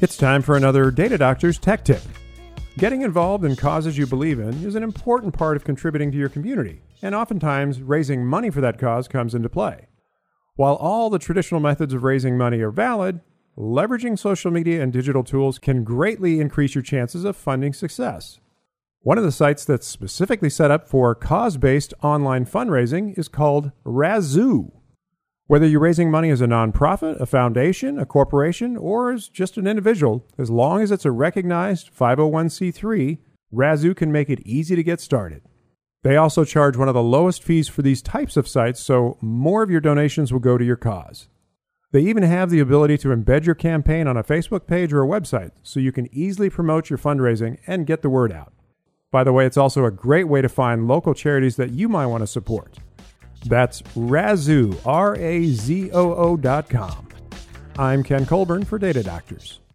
It's time for another Data Doctors Tech Tip. Getting involved in causes you believe in is an important part of contributing to your community, and oftentimes raising money for that cause comes into play. While all the traditional methods of raising money are valid, leveraging social media and digital tools can greatly increase your chances of funding success. One of the sites that's specifically set up for cause-based online fundraising is called Razoo. Whether you're raising money as a nonprofit, a foundation, a corporation, or as just an individual, as long as it's a recognized 501c3, Razoo can make it easy to get started. They also charge one of the lowest fees for these types of sites, so more of your donations will go to your cause. They even have the ability to embed your campaign on a Facebook page or a website, so you can easily promote your fundraising and get the word out. By the way, it's also a great way to find local charities that you might want to support. That's Razoo, Razoo.com. I'm Ken Colburn for Data Doctors.